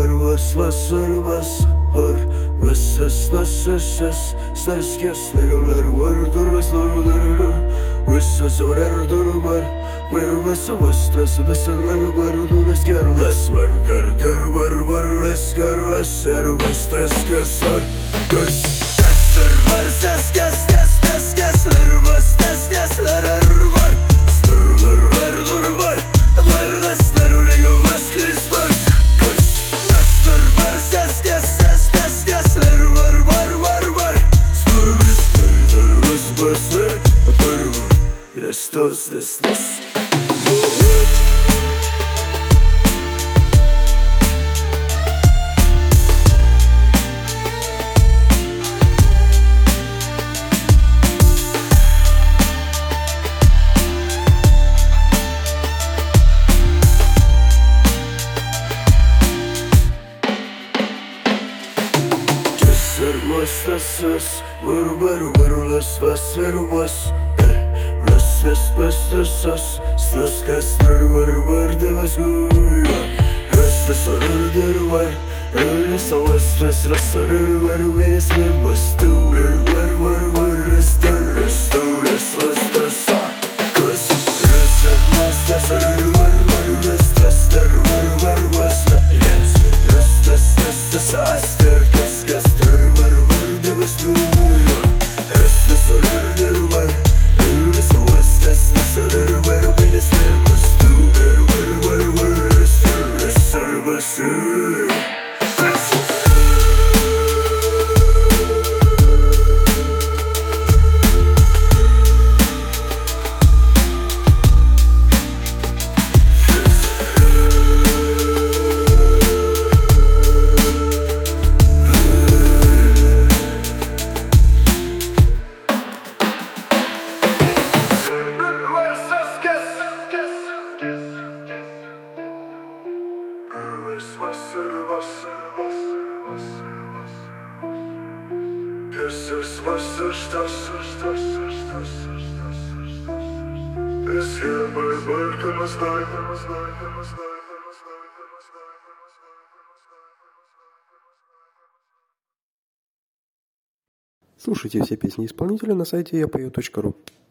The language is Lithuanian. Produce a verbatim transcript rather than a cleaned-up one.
var vas vas var vas var vas vas vas vas vas Stars kesler vardır vaslarlar vas vas var dur var var vas vas vas vaslar var dur vas gar vas var gar gar var var vas gar vas var vas vas kesler kes kesler var ses kes kes kes kesler vas kes kesler var stırlar var dur var var vaslar öyle vas kesler kesler var ses kes ses kes kesler var var var var stırlar stırlar vas vas var var yes dos this this Was was was var var var las was var was las las was las las las kaslar var var de was las las var var las was las las var was was tu var var var las las las las las kas las las las var var las las var var was las las las las las kas kas Слушайте все песни исполнителя на сайте я пою точка ру.